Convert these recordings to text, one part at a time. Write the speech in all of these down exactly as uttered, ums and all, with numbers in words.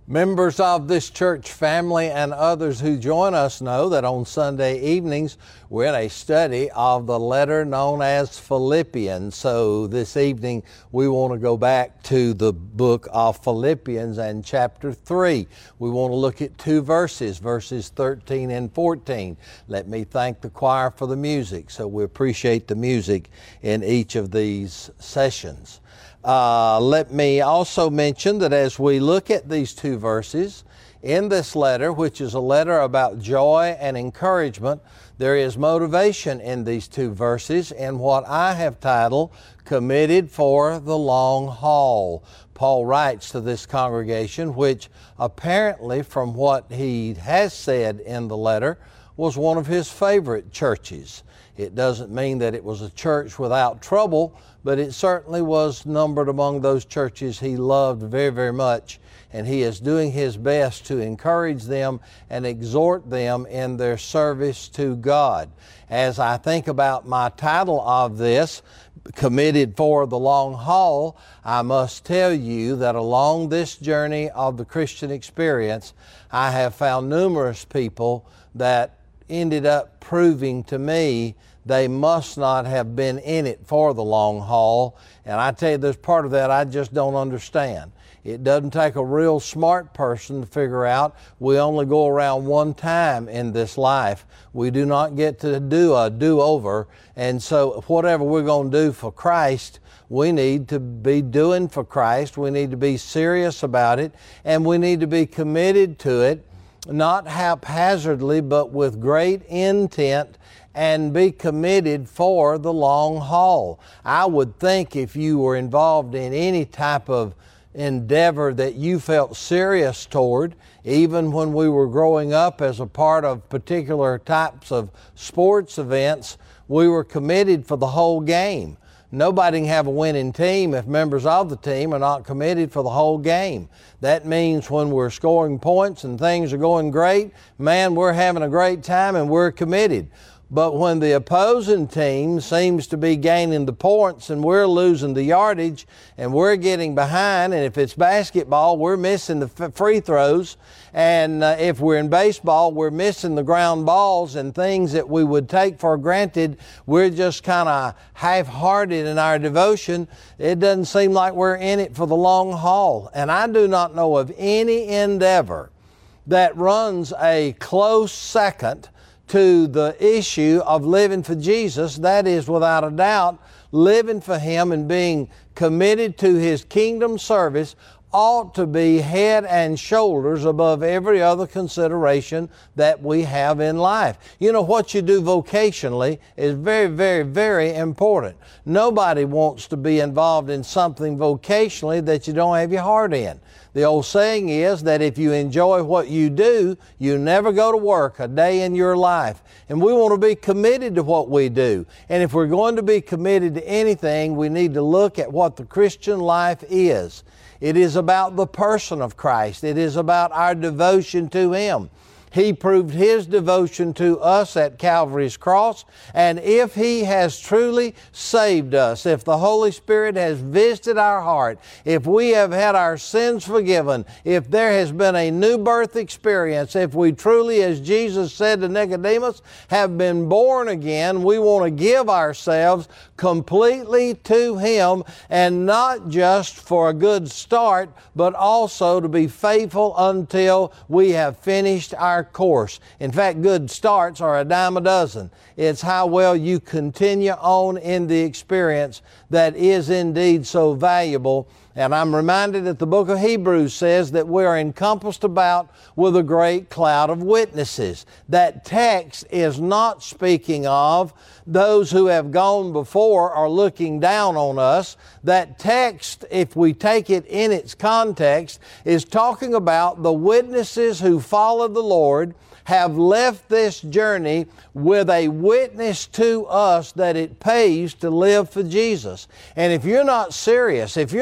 Members of this church family and others who join us know that on Sunday evenings we're in a study of the letter known as Philippians. So this evening we want to go back to the book of Philippians and chapter three. We want to look at two verses, verses thirteen and fourteen. Let me thank the choir for the music. So we appreciate the music in each of these sessions. Uh, let me also mention that as we look at these two verses in this letter, which is a letter about joy and encouragement, there is motivation in these two verses in what I have titled, Committed for the Long Haul. Paul writes to this congregation, which apparently from what he has said in the letter, was one of his favorite churches. It doesn't mean that it was a church without trouble, but it certainly was numbered among those churches he loved very, very much. And he is doing his best to encourage them and exhort them in their service to God. As I think about my title of this, Committed for the Long Haul, I must tell you that along this journey of the Christian experience, I have found numerous people that ended up proving to me they must not have been in it for the long haul. And I tell you, there's part of that I just don't understand. It doesn't take a real smart person to figure out we only go around one time in this life. We do not get to do a do-over. And so whatever we're going to do for Christ, we need to be doing for Christ. We need to be serious about it, and we need to be committed to it, not haphazardly, but with great intent, and be committed for the long haul. I would think if you were involved in any type of endeavor that you felt serious toward, even when we were growing up as a part of particular types of sports events, we were committed for the whole game. Nobody can have a winning team if members of the team are not committed for the whole game. That means when we're scoring points and things are going great, man, we're having a great time and we're committed. But when the opposing team seems to be gaining the points and we're losing the yardage and we're getting behind, and if it's basketball, we're missing the free throws, and uh, if we're in baseball, we're missing the ground balls and things that we would take for granted, we're just kind of half-hearted in our devotion. It doesn't seem like we're in it for the long haul. And I do not know of any endeavor that runs a close second to the issue of living for Jesus. That is, without a doubt, living for Him and being committed to His kingdom service ought to be head and shoulders above every other consideration that we have in life. You know, what you do vocationally is very, very, very important. Nobody wants to be involved in something vocationally that you don't have your heart in. The old saying is that if you enjoy what you do, you never go to work a day in your life. And we want to be committed to what we do. And if we're going to be committed to anything, we need to look at what the Christian life is. It is about the person of Christ. It is about our devotion to Him. He proved His devotion to us at Calvary's cross, and if He has truly saved us, if the Holy Spirit has visited our heart, if we have had our sins forgiven, if there has been a new birth experience, if we truly, as Jesus said to Nicodemus, have been born again, we want to give ourselves completely to Him, and not just for a good start, but also to be faithful until we have finished our course. In fact, good starts are a dime a dozen. It's how well you continue on in the experience that is indeed so valuable. And I'm reminded that the book of Hebrews says that we are encompassed about with a great cloud of witnesses. That text is not speaking of those who have gone before or looking down on us. That text, if we take it in its context, is talking about the witnesses who followed the Lord, have left this journey with a witness to us that it pays to live for Jesus. And if you're not serious, if you're not in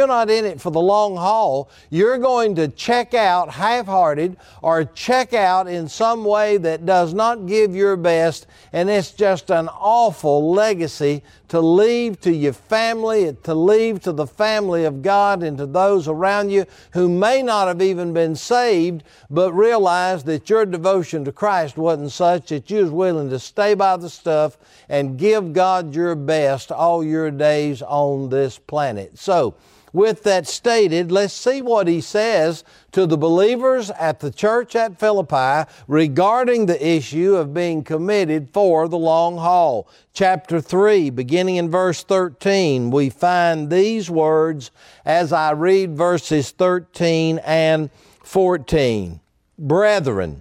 it for the long haul, you're going to check out half-hearted or check out in some way that does not give your best, and it's just an awful legacy to leave to your family, to leave to the family of God and to those around you who may not have even been saved, but realize that your devotion to Christ wasn't such that you was willing to stay by the stuff and give God your best all your days on this planet. So, with that stated, let's see what he says to the believers at the church at Philippi regarding the issue of being committed for the long haul. Chapter three, beginning in verse thirteen, we find these words as I read verses thirteen and fourteen. Brethren.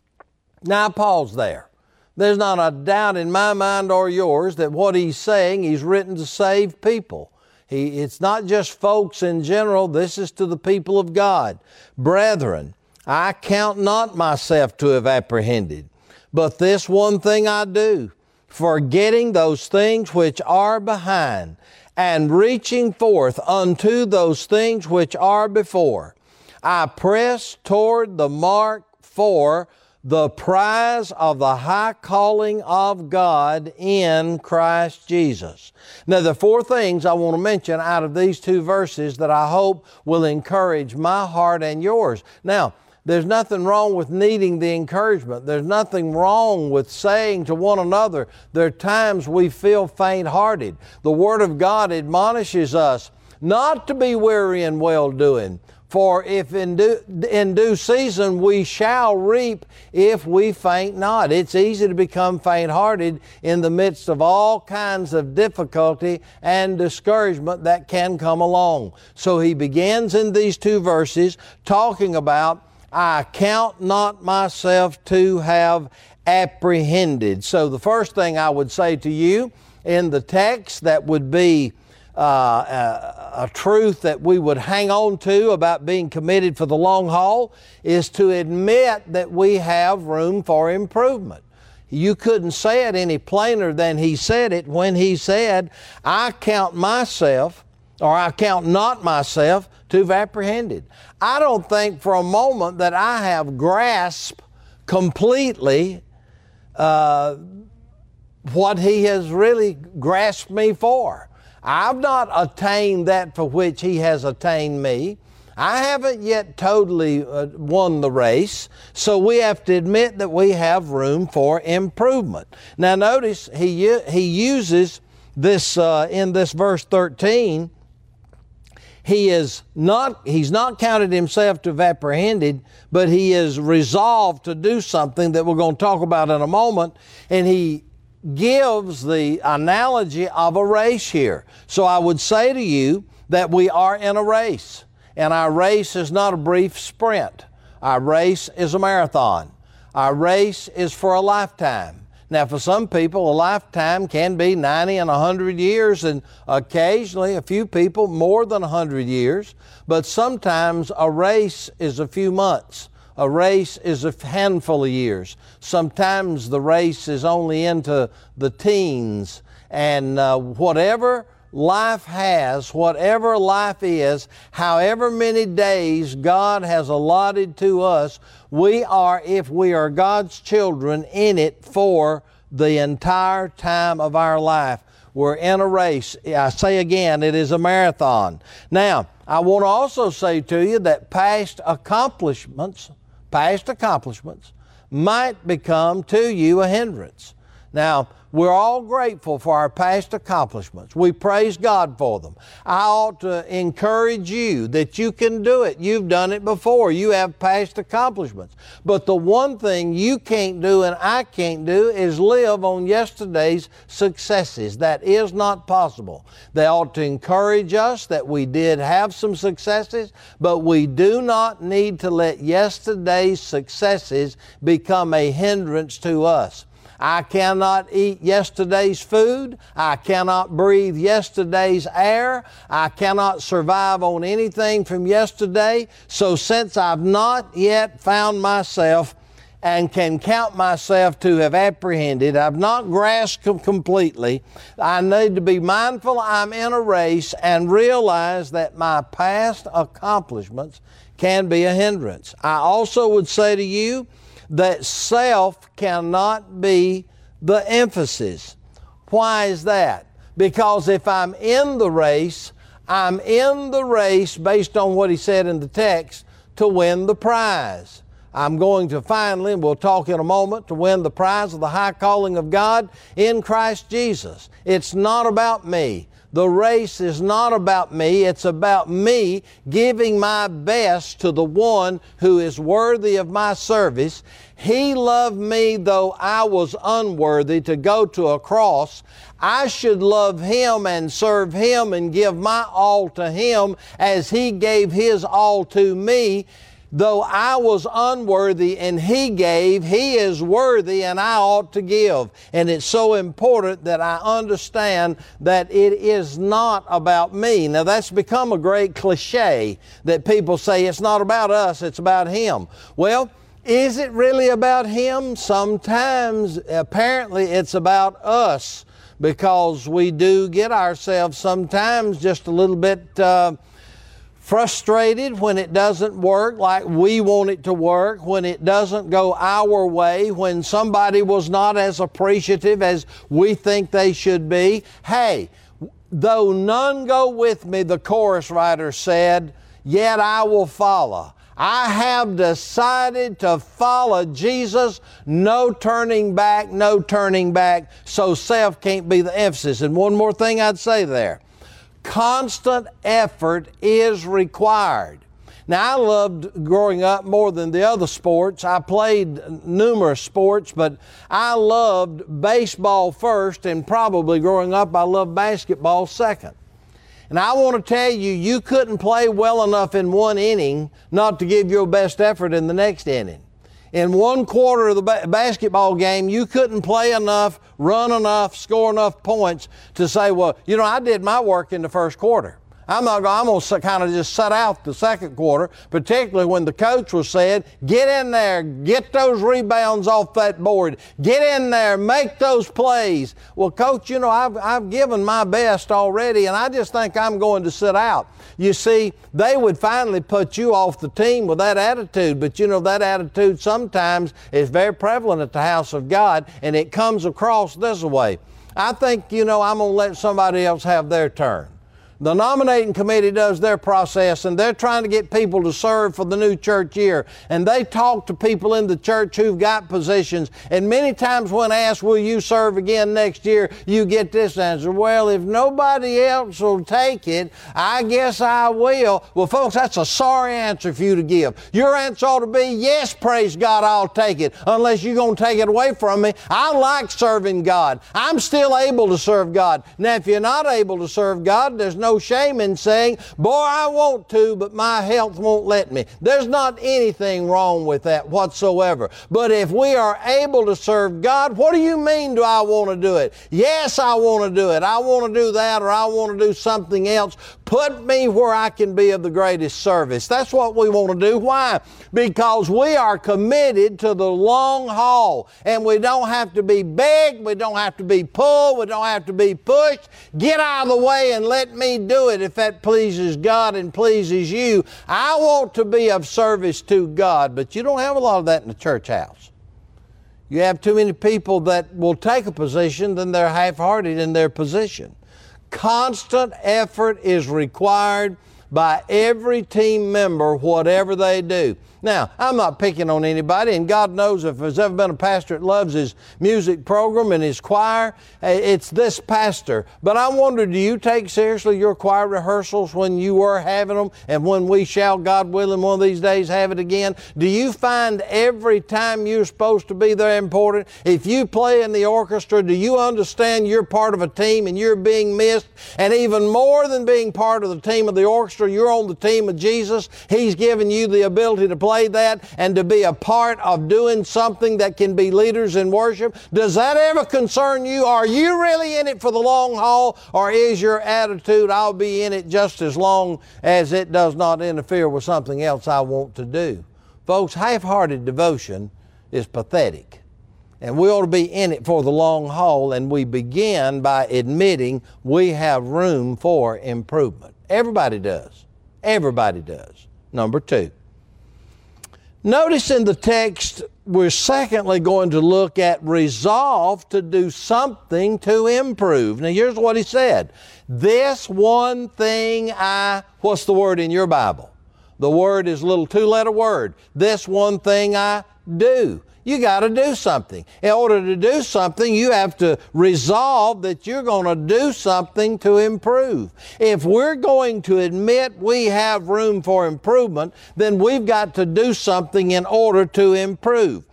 Now pause there. There's not a doubt in my mind or yours that what he's saying, he's written to save people. He, it's not just folks in general, this is to the people of God. Brethren, I count not myself to have apprehended, but this one thing I do, forgetting those things which are behind, and reaching forth unto those things which are before, I press toward the mark for the prize of the high calling of God in Christ Jesus. Now, the four things I want to mention out of these two verses that I hope will encourage my heart and yours. Now, there's nothing wrong with needing the encouragement. There's nothing wrong with saying to one another, there are times we feel faint-hearted. The Word of God admonishes us not to be weary in well-doing. For if in due, in due season we shall reap if we faint not. It's easy to become faint-hearted in the midst of all kinds of difficulty and discouragement that can come along. So he begins in these two verses talking about, I count not myself to have apprehended. So the first thing I would say to you in the text that would be Uh, a, a truth that we would hang on to about being committed for the long haul is to admit that we have room for improvement. You couldn't say it any plainer than he said it when he said, I count myself, or I count not myself, to have apprehended. I don't think for a moment that I have grasped completely uh, what he has really grasped me for. I've not attained that for which he has attained me. I haven't yet totally uh, won the race, so we have to admit that we have room for improvement. Now notice he, he uses this uh, in this verse thirteen. He is not, he's not counted himself to have apprehended, but he is resolved to do something that we're going to talk about in a moment, and he gives the analogy of a race here. So I would say to you that we are in a race, and our race is not a brief sprint. Our race is a marathon. Our race is for a lifetime. Now, for some people, a lifetime can be ninety and one hundred years, and occasionally a few people more than one hundred years, but sometimes a race is a few months. A race is a handful of years. Sometimes the race is only into the teens. And uh, whatever life has, whatever life is, however many days God has allotted to us, we are, if we are God's children, in it for the entire time of our life. We're in a race. I say again, it is a marathon. Now, I want to also say to you that past accomplishments Past accomplishments might become to you a hindrance. Now, we're all grateful for our past accomplishments. We praise God for them. I ought to encourage you that you can do it. You've done it before. You have past accomplishments. But the one thing you can't do and I can't do is live on yesterday's successes. That is not possible. They ought to encourage us that we did have some successes, but we do not need to let yesterday's successes become a hindrance to us. I cannot eat yesterday's food. I cannot breathe yesterday's air. I cannot survive on anything from yesterday. So since I've not yet found myself and can count myself to have apprehended. I've not grasped completely. I need to be mindful I'm in a race and realize that my past accomplishments can be a hindrance. I also would say to you that self cannot be the emphasis. Why is that? Because if I'm in the race, I'm in the race based on what he said in the text to win the prize. I'm going to finally, and we'll talk in a moment, to win the prize of the high calling of God in Christ Jesus. It's not about me. The race is not about me. It's about me giving my best to the one who is worthy of my service. He loved me though I was unworthy to go to a cross. I should love Him and serve Him and give my all to Him as He gave His all to me. Though I was unworthy and He gave, He is worthy and I ought to give. And it's so important that I understand that it is not about me. Now that's become a great cliche that people say it's not about us, it's about Him. Well, is it really about Him? Sometimes, apparently, it's about us, because we do get ourselves sometimes just a little bit uh, frustrated when it doesn't work like we want it to work, when it doesn't go our way, when somebody was not as appreciative as we think they should be. Hey, though none go with me, the chorus writer said, yet I will follow. I have decided to follow Jesus. No turning back, no turning back. So self can't be the emphasis. And one more thing I'd say there. Constant effort is required. Now, I loved growing up more than the other sports. I played numerous sports, but I loved baseball first, and probably growing up I loved basketball second. And I want to tell you, you couldn't play well enough in one inning not to give your best effort in the next inning. In one quarter of the ba- basketball game, you couldn't play enough, run enough, score enough points to say, well, you know, I did my work in the first quarter. I'm not I'm going to kind of just set out the second quarter, particularly when the coach was saying, get in there, get those rebounds off that board, get in there, make those plays. Well, coach, you know, I've, I've given my best already, and I just think I'm going to sit out. You see, they would finally put you off the team with that attitude, but you know, that attitude sometimes is very prevalent at the house of God, and it comes across this way. I think, you know, I'm going to let somebody else have their turn. The nominating committee does their process, and they're trying to get people to serve for the new church year. And they talk to people in the church who've got positions. And many times when asked, will you serve again next year, you get this answer, well, if nobody else will take it, I guess I will. Well, folks, that's a sorry answer for you to give. Your answer ought to be, yes, praise God, I'll take it, unless you're going to take it away from me. I like serving God. I'm still able to serve God. Now, if you're not able to serve God, there's no shame in saying, boy, I want to, but my health won't let me. There's not anything wrong with that whatsoever. But if we are able to serve God, what do you mean do I want to do it? Yes, I want to do it. I want to do that, or I want to do something else. Put me where I can be of the greatest service. That's what we want to do. Why? Because we are committed to the long haul, and we don't have to be begged, we don't have to be pulled, we don't have to be pushed. Get out of the way and let me do it if that pleases God and pleases you. I want to be of service to God, but you don't have a lot of that in the church house. You have too many people that will take a position, then they're half-hearted in their position. Constant effort is required by every team member, whatever they do. Now, I'm not picking on anybody, and God knows if there's ever been a pastor that loves his music program and his choir, it's this pastor. But I wonder, do you take seriously your choir rehearsals when you were having them, and when we shall, God willing, one of these days have it again? Do you find every time you're supposed to be there important? If you play in the orchestra, do you understand you're part of a team and you're being missed? And even more than being part of the team of the orchestra, you're on the team of Jesus. He's given you the ability to play that and to be a part of doing something that can be leaders in worship. Does that ever concern you? Are you really in it for the long haul, or is your attitude, I'll be in it just as long as it does not interfere with something else I want to do? Folks, half-hearted devotion is pathetic. And we ought to be in it for the long haul, and we begin by admitting we have room for improvement. Everybody does. Everybody does. Number two. Notice in the text, we're secondly going to look at resolve to do something to improve. Now here's what he said. This one thing I, what's the word in your Bible? The word is a little two-letter word. This one thing I do. You got to do something. In order to do something, you have to resolve that you're going to do something to improve. If we're going to admit we have room for improvement, then we've got to do something in order to improve.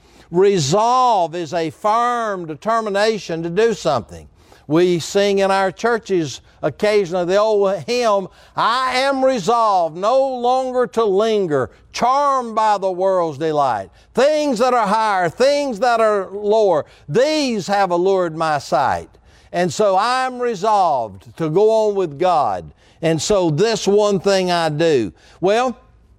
Resolve is a firm determination to do something. We sing in our churches occasionally the old hymn, I am resolved no longer to linger, charmed by the world's delight. Things that are higher, things that are lower, these have allured my sight. And so I'm resolved to go on with God. And so this one thing I do. Well,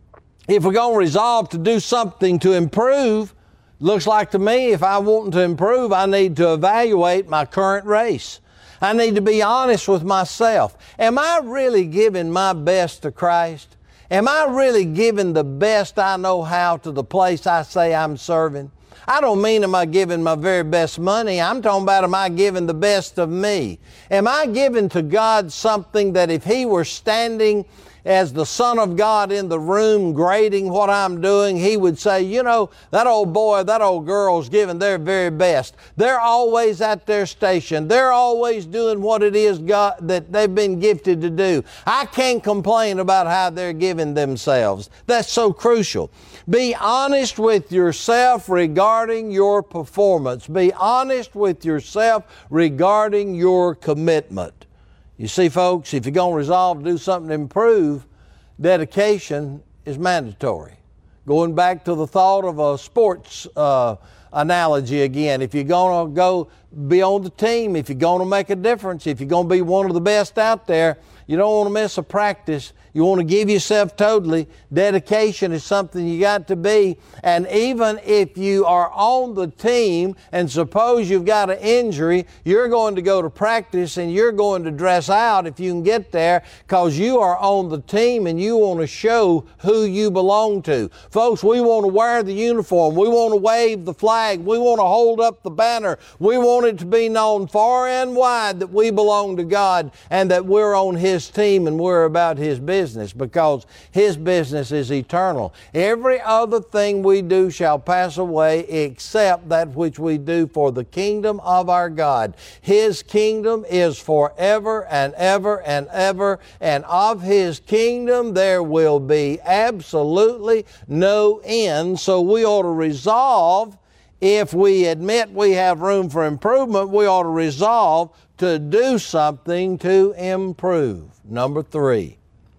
if we're going to resolve to do something to improve, looks like to me if I want to improve, I need to evaluate my current race. I need to be honest with myself. Am I really giving my best to Christ? Am I really giving the best I know how to the place I say I'm serving? I don't mean am I giving my very best money. I'm talking about am I giving the best of me? Am I giving to God something that if He were standing as the Son of God in the room grading what I'm doing, He would say, you know, that old boy, that old girl's giving their very best. They're always at their station. They're always doing what it is God that they've been gifted to do. I can't complain about how they're giving themselves. That's so crucial. Be honest with yourself regarding your performance. Be honest with yourself regarding your commitment. You see, folks, if you're going to resolve to do something to improve, dedication is mandatory. Going back to the thought of a sports uh, analogy again, if you're going to go be on the team, if you're going to make a difference, if you're going to be one of the best out there, you don't want to miss a practice. You want to give yourself totally. Dedication is something you got to be. And even if you are on the team and suppose you've got an injury, you're going to go to practice and you're going to dress out if you can get there because you are on the team and you want to show who you belong to. Folks, we want to wear the uniform. We want to wave the flag. We want to hold up the banner. We want it to be known far and wide that we belong to God and that we're on His team and we're about His business. Business because His business is eternal. Every other thing we do shall pass away except that which we do for the kingdom of our God. His kingdom is forever and ever and ever, and of His kingdom there will be absolutely no end. So we ought to resolve, if we admit we have room for improvement, we ought to resolve to do something to improve. Number three.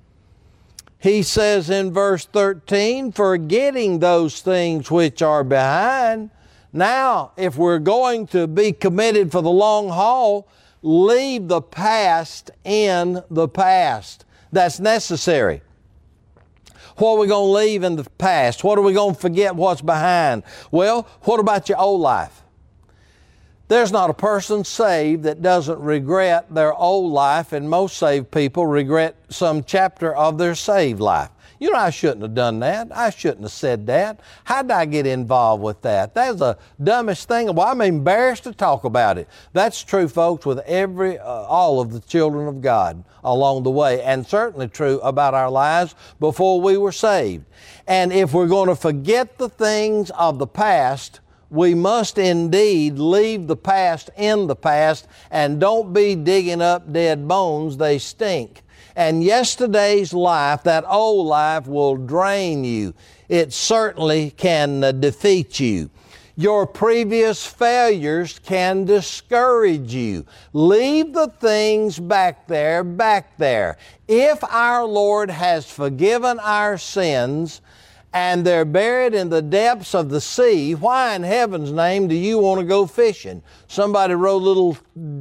He says in verse thirteen, forgetting those things which are behind. Now, if we're going to be committed for the long haul, leave the past in the past. That's necessary. What are we going to leave in the past? What are we going to forget what's behind? Well, what about your old life? There's not a person saved that doesn't regret their old life, and most saved people regret some chapter of their saved life. You know, I shouldn't have done that. I shouldn't have said that. How did I get involved with that? That's the dumbest thing. Well, I'm embarrassed to talk about it. That's true, folks, with every, uh, all of the children of God along the way, and certainly true about our lives before we were saved. And if we're going to forget the things of the past, we must indeed leave the past in the past, and don't be digging up dead bones. They stink. And yesterday's life, that old life, will drain you. It certainly can uh, defeat you. Your previous failures can discourage you. Leave the things back there, back there. If our Lord has forgiven our sins, and they're buried in the depths of the sea, why in heaven's name do you want to go fishing? Somebody wrote a little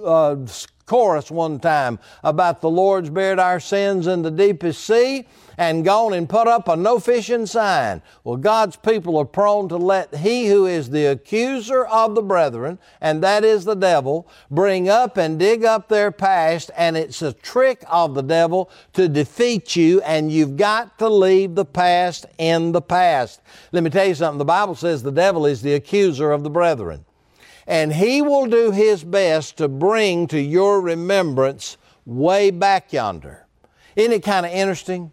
uh, chorus one time about the Lord's buried our sins in the deepest sea and gone and put up a no fishing sign. Well, God's people are prone to let he who is the accuser of the brethren, and that is the devil, bring up and dig up their past, and it's a trick of the devil to defeat you, and you've got to leave the past in the past. Let me tell you something. The Bible says the devil is the accuser of the brethren, and he will do his best to bring to your remembrance way back yonder. Isn't it kind of interesting?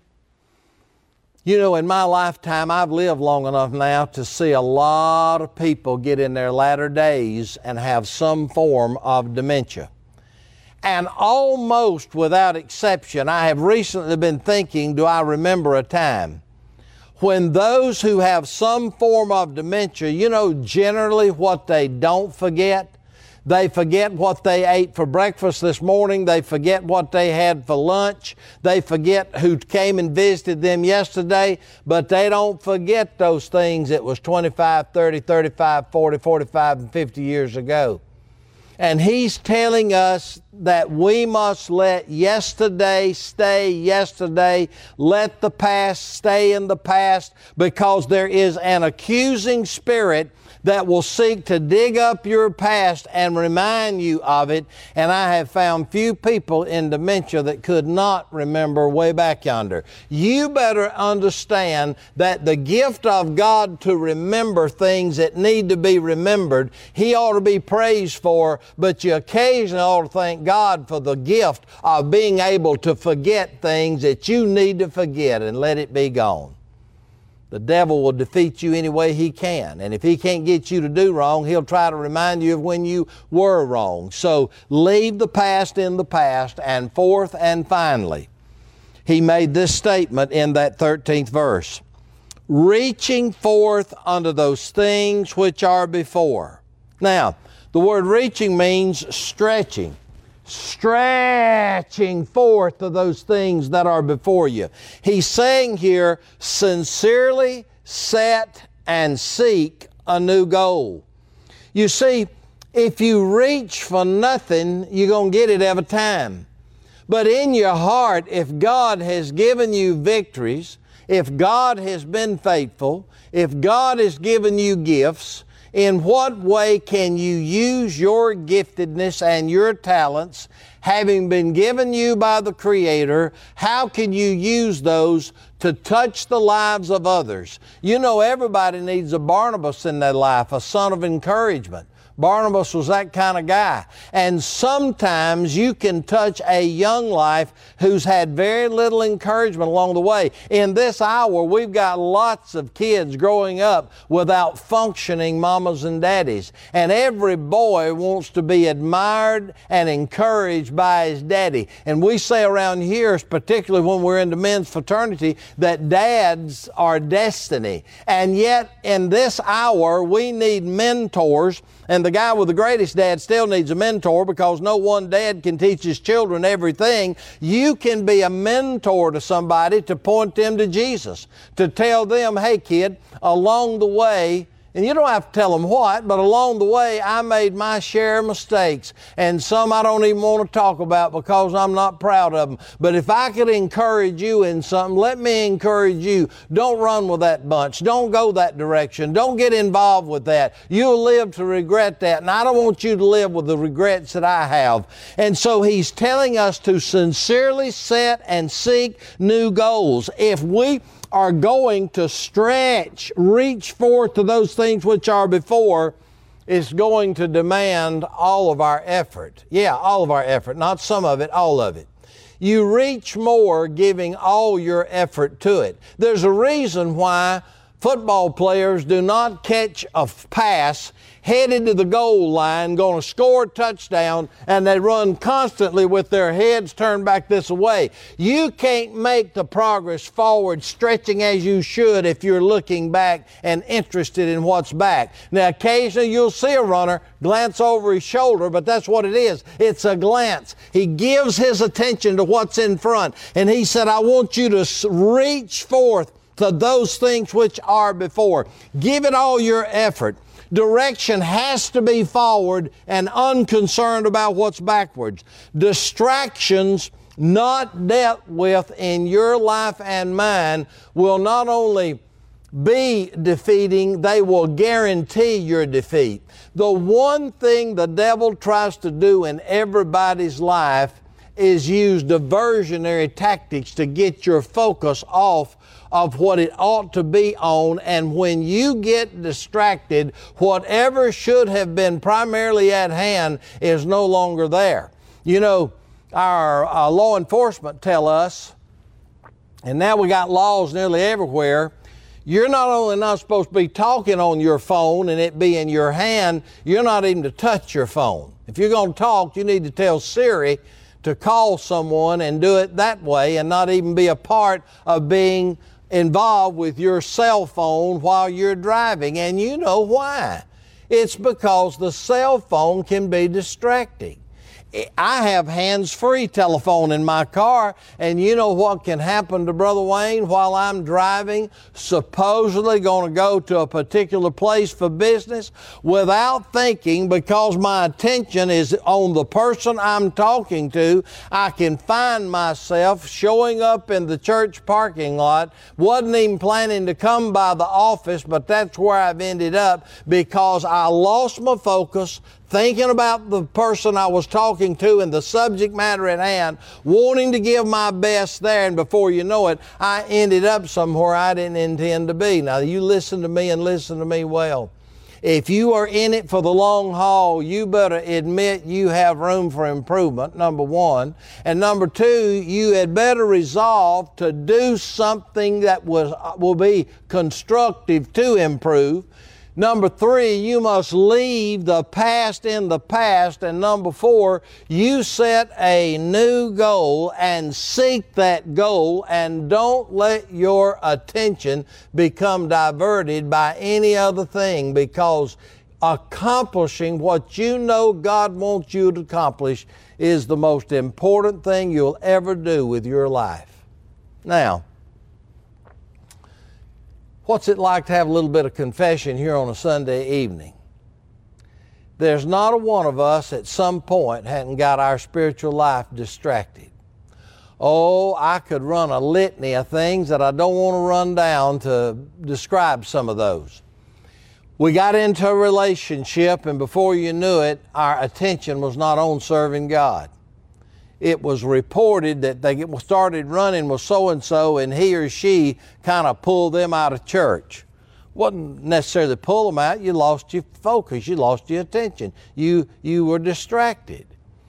You know, in my lifetime, I've lived long enough now to see a lot of people get in their latter days and have some form of dementia. And almost without exception, I have recently been thinking, do I remember a time when those who have some form of dementia, you know, generally what they don't forget? They forget what they ate for breakfast this morning. They forget what they had for lunch. They forget who came and visited them yesterday, but they don't forget those things that was twenty-five, thirty, thirty-five, forty, forty-five, and fifty years ago. And he's telling us that we must let yesterday stay yesterday. Let the past stay in the past, because there is an accusing spirit that will seek to dig up your past and remind you of it. And I have found few people in dementia that could not remember way back yonder. You better understand that the gift of God to remember things that need to be remembered, He ought to be praised for, but you occasionally ought to thank God for the gift of being able to forget things that you need to forget and let it be gone. The devil will defeat you any way he can. And if he can't get you to do wrong, he'll try to remind you of when you were wrong. So leave the past in the past. And fourth and finally, he made this statement in that thirteenth verse. Reaching forth unto those things which are before. Now, the word reaching means stretching. Stretching forth to those things that are before you. He's saying here, sincerely set and seek a new goal. You see, if you reach for nothing, you're going to get it every time. But in your heart, if God has given you victories, if God has been faithful, if God has given you gifts, in what way can you use your giftedness and your talents, having been given you by the Creator? How can you use those to touch the lives of others? You know, everybody needs a Barnabas in their life, a son of encouragement. Barnabas was that kind of guy. And sometimes you can touch a young life who's had very little encouragement along the way. In this hour, we've got lots of kids growing up without functioning mamas and daddies. And every boy wants to be admired and encouraged by his daddy. And we say around here, particularly when we're in the men's fraternity, that dads are destiny. And yet, in this hour, we need mentors. And the guy with the greatest dad still needs a mentor, because no one dad can teach his children everything. You can be a mentor to somebody to point them to Jesus, to tell them, hey kid, along the way, and you don't have to tell them what, but along the way I made my share of mistakes, and some I don't even want to talk about because I'm not proud of them. But if I could encourage you in something, let me encourage you. Don't run with that bunch. Don't go that direction. Don't get involved with that. You'll live to regret that, and I don't want you to live with the regrets that I have. And so he's telling us to sincerely set and seek new goals. If we are going to stretch, reach forth to those things which are before, it's going to demand all of our effort. Yeah, all of our effort, not some of it, all of it. You reach more giving all your effort to it. There's a reason why football players do not catch a pass headed to the goal line, going to score a touchdown, and they run constantly with their heads turned back this way. You can't make the progress forward stretching as you should if you're looking back and interested in what's back. Now, occasionally you'll see a runner glance over his shoulder, but that's what it is. It's a glance. He gives his attention to what's in front. And he said, I want you to reach forth to those things which are before. Give it all your effort. Direction has to be forward and unconcerned about what's backwards. Distractions not dealt with in your life and mine will not only be defeating, they will guarantee your defeat. The one thing the devil tries to do in everybody's life is use diversionary tactics to get your focus off of what it ought to be on, and when you get distracted, whatever should have been primarily at hand is no longer there. You know, our uh, law enforcement tell us, and now we got laws nearly everywhere, you're not only not supposed to be talking on your phone and it be in your hand, you're not even to touch your phone. If you're going to talk, you need to tell Siri to call someone and do it that way and not even be a part of being involved with your cell phone while you're driving. And you know why. It's because the cell phone can be distracting. I have hands-free telephone in my car, and you know what can happen to Brother Wayne while I'm driving, supposedly going to go to a particular place for business, without thinking, because my attention is on the person I'm talking to, I can find myself showing up in the church parking lot. Wasn't even planning to come by the office, but that's where I've ended up because I lost my focus, thinking about the person I was talking to and the subject matter at hand, wanting to give my best there, and before you know it, I ended up somewhere I didn't intend to be. Now, you listen to me and listen to me well. If you are in it for the long haul, you better admit you have room for improvement, number one. And number two, you had better resolve to do something that was, will be constructive to improve. Number three, you must leave the past in the past. And number four, you set a new goal and seek that goal, and don't let your attention become diverted by any other thing, because accomplishing what you know God wants you to accomplish is the most important thing you'll ever do with your life. Now, what's it like to have a little bit of confession here on a Sunday evening? There's not a one of us at some point hadn't got our spiritual life distracted. Oh, I could run a litany of things that I don't want to run down to describe some of those. We got into a relationship, and before you knew it, our attention was not on serving God. It was reported that they started running with so-and-so, and he or she kind of pulled them out of church. Wasn't necessarily pull them out. You lost your focus. You lost your attention. You, you were distracted.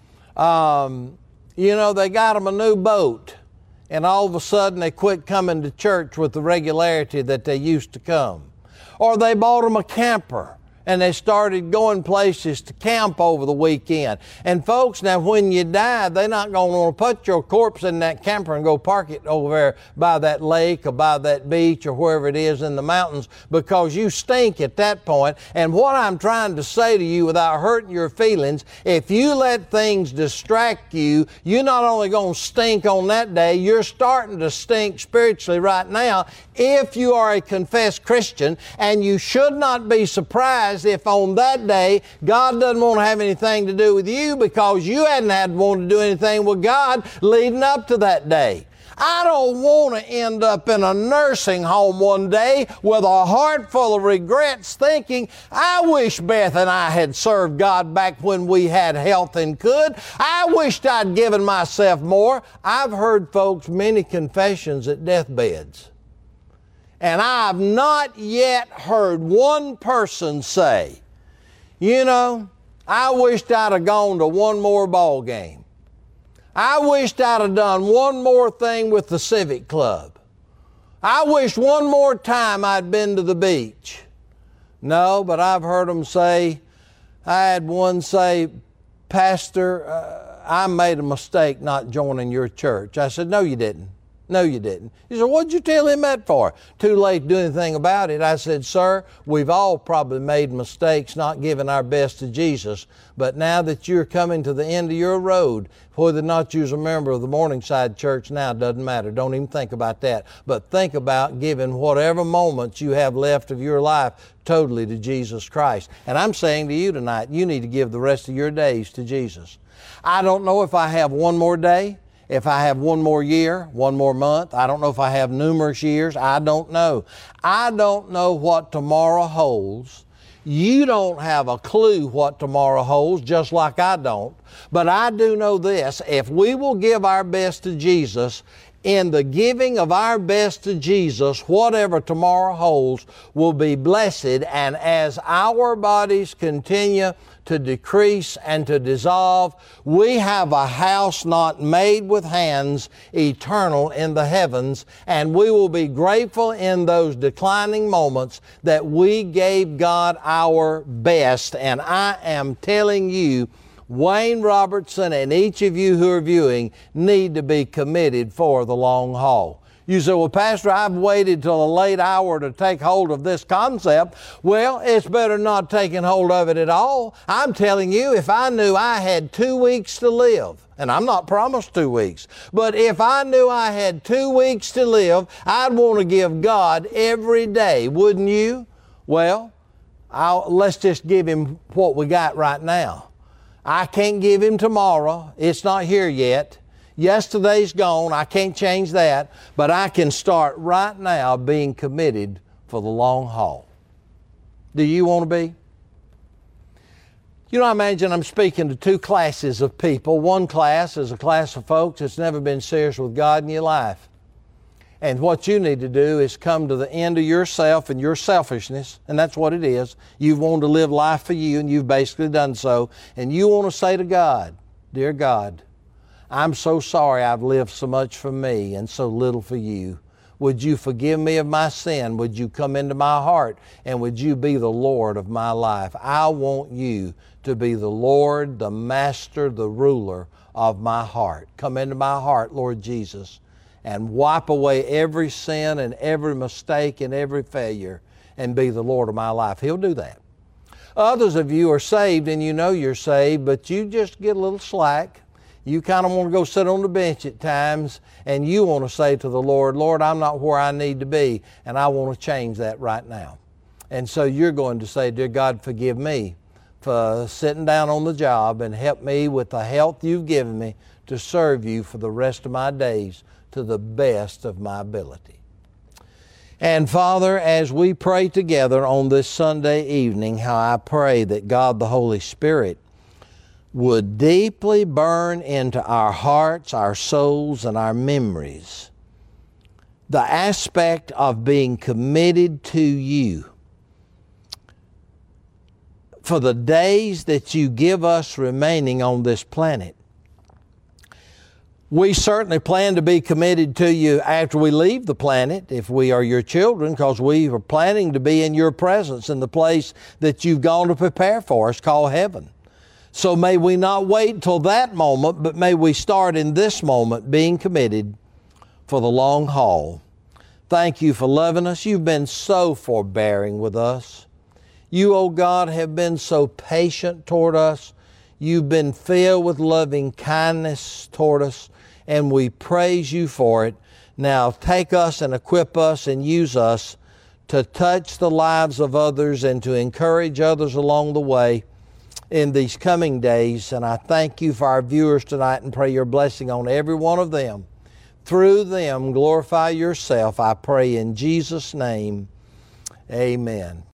Um, you know, they got them a new boat, and all of a sudden they quit coming to church with the regularity that they used to come. Or they bought them a camper, and they started going places to camp over the weekend. And folks, now when you die, they're not going to want to put your corpse in that camper and go park it over there by that lake or by that beach or wherever it is in the mountains, because you stink at that point. And what I'm trying to say to you without hurting your feelings, if you let things distract you, you're not only going to stink on that day, you're starting to stink spiritually right now if you are a confessed Christian. And you should not be surprised if on that day God doesn't want to have anything to do with you, because you hadn't had to want to do anything with God leading up to that day. I don't want to end up in a nursing home one day with a heart full of regrets, thinking, I wish Beth and I had served God back when we had health and could. I wished I'd given myself more. I've heard folks many confessions at deathbeds. And I've not yet heard one person say, you know, I wished I'd have gone to one more ball game. I wished I'd have done one more thing with the Civic Club. I wish one more time I'd been to the beach. No, but I've heard them say, I had one say, Pastor, uh, I made a mistake not joining your church. I said, no, you didn't. No, you didn't. He said, what'd you tell him that for? Too late to do anything about it. I said, sir, we've all probably made mistakes not giving our best to Jesus. But now that you're coming to the end of your road, whether or not you're a member of the Morningside Church now doesn't matter. Don't even think about that. But think about giving whatever moments you have left of your life totally to Jesus Christ. And I'm saying to you tonight, you need to give the rest of your days to Jesus. I don't know if I have one more day, if I have one more year, one more month. I don't know if I have numerous years. I don't know. I don't know what tomorrow holds. You don't have a clue what tomorrow holds, just like I don't. But I do know this: if we will give our best to Jesus, in the giving of our best to Jesus, whatever tomorrow holds will be blessed. And as our bodies continue to decrease and to dissolve, we have a house not made with hands, eternal in the heavens, and we will be grateful in those declining moments that we gave God our best. And I am telling you, Wayne Robertson and each of you who are viewing need to be committed for the long haul. You say, well, Pastor, I've waited till a late hour to take hold of this concept. Well, it's better not taking hold of it at all. I'm telling you, if I knew I had two weeks to live, and I'm not promised two weeks, but if I knew I had two weeks to live, I'd want to give God every day, wouldn't you? Well, I'll, let's just give Him what we got right now. I can't give Him tomorrow. It's not here yet. Yesterday's gone. I can't change that. But I can start right now being committed for the long haul. Do you want to be? You know, I imagine I'm speaking to two classes of people. One class is a class of folks that's never been serious with God in your life. And what you need to do is come to the end of yourself and your selfishness, and that's what it is. You've wanted to live life for you, and you've basically done so. And you want to say to God, dear God, I'm so sorry I've lived so much for me and so little for you. Would you forgive me of my sin? Would you come into my heart? And would you be the Lord of my life? I want you to be the Lord, the Master, the ruler of my heart. Come into my heart, Lord Jesus, and wipe away every sin and every mistake and every failure and be the Lord of my life. He'll do that. Others of you are saved and you know you're saved, but you just get a little slack. You kind of want to go sit on the bench at times, and you want to say to the Lord, Lord, I'm not where I need to be, and I want to change that right now. And so you're going to say, dear God, forgive me for sitting down on the job, and help me with the health you've given me to serve you for the rest of my days to the best of my ability. And Father, as we pray together on this Sunday evening, how I pray that God the Holy Spirit would deeply burn into our hearts, our souls, and our memories the aspect of being committed to you for the days that you give us remaining on this planet. We certainly plan to be committed to you after we leave the planet, if we are your children, because we are planning to be in your presence in the place that you've gone to prepare for us, called heaven. So may we not wait till that moment, but may we start in this moment being committed for the long haul. Thank you for loving us. You've been so forbearing with us. You, oh God, have been so patient toward us. You've been filled with loving kindness toward us, and we praise you for it. Now take us and equip us and use us to touch the lives of others and to encourage others along the way in these coming days. And I thank you for our viewers tonight and pray your blessing on every one of them. Through them, glorify yourself. I pray in Jesus' name, amen.